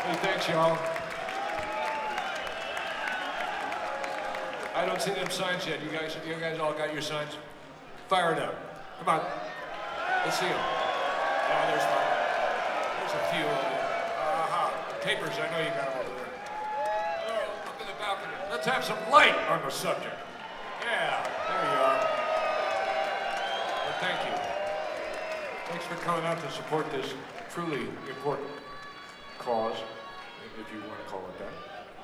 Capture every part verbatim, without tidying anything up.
Hey, thanks, y'all. I don't see them signs yet. You guys, you guys all got your signs? Fire it up. Come on. Let's see them. Oh, there's one. There's a few of them. Aha. Papers, I know you got them over there. Oh, up in the balcony. Let's have some light on the subject. Yeah, there you are. Well, thank you. Thanks for coming out to support this truly important cause, if you want to call it that.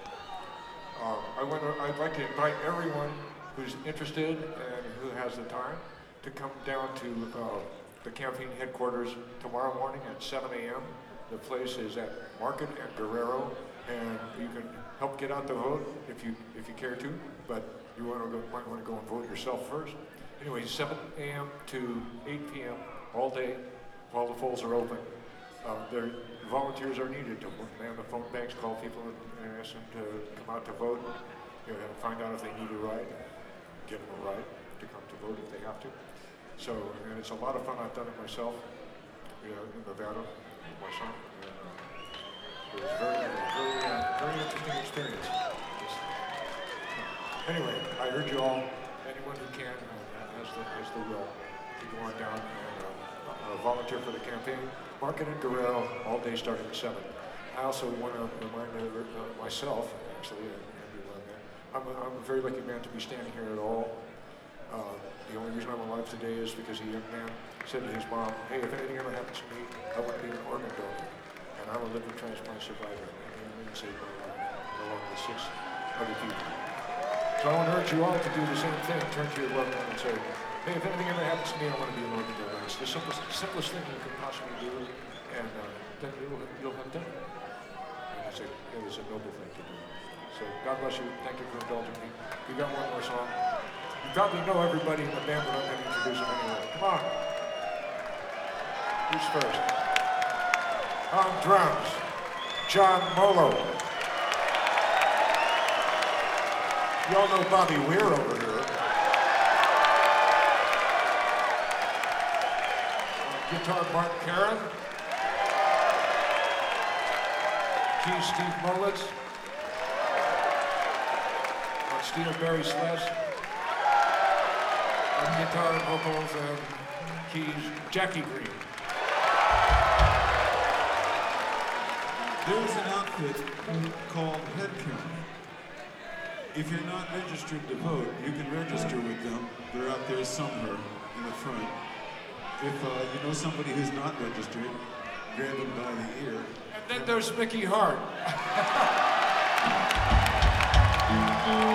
Um, I want to, I'd like to invite everyone who's interested and who has the time to come down to uh, the campaign headquarters tomorrow morning at seven a m The place is at Market and Guerrero, and you can help get out the vote if you if you care to, but you want to go, might want to go and vote yourself first. Anyway, seven a m to eight p m all day while the polls are open. Uh, there, volunteers are needed to man the phone banks, call people and, and ask them to come out to vote, you know, find out if they need a ride, get them a ride to come to vote if they have to. So, and it's a lot of fun. I've done it myself, you know, in Nevada with my son. And, uh, it was very, very, uh, very interesting experience. Just, uh, anyway, I urge you all, anyone who can, uh, has the has the will, to go on down and uh, uh, volunteer for the campaign. Market and Guerrero, all day starting at seven. I also want to remind uh, myself, actually, and everyone there, I'm a, I'm a very lucky man to be standing here at all. Uh, the only reason I'm alive today is because a young man said to his mom, hey, if anything ever happens to me, I want to be an organ donor. And I'm a liver transplant survivor. And he saved my life, along with six other people. So I want to urge you all to do the same thing. Turn to your loved one and say, hey, if anything ever happens to me, I want to be an organ donor. It's the simplest, simplest thing you can possibly do, and uh, then you'll, you'll have done it. And it's a, it is a noble thing to do. So God bless you. Thank you for indulging me. We got one more song. You probably know everybody in the band, but I'm going to introduce them anyway. Come on. Who's first? On drums, John Molo. Y'all know Bobby Weir over here. Guitar, Mark Karen. Keys, Steve Mullitz. On steel, Barry Sless. On guitar, vocals, and keys, Jackie Green. There's an outfit called Headcount. If you're not registered to vote, you can register with them. They're out there somewhere in the front. If uh, you know somebody who's not registered, grab them by the ear. And then there's Mickey Hart.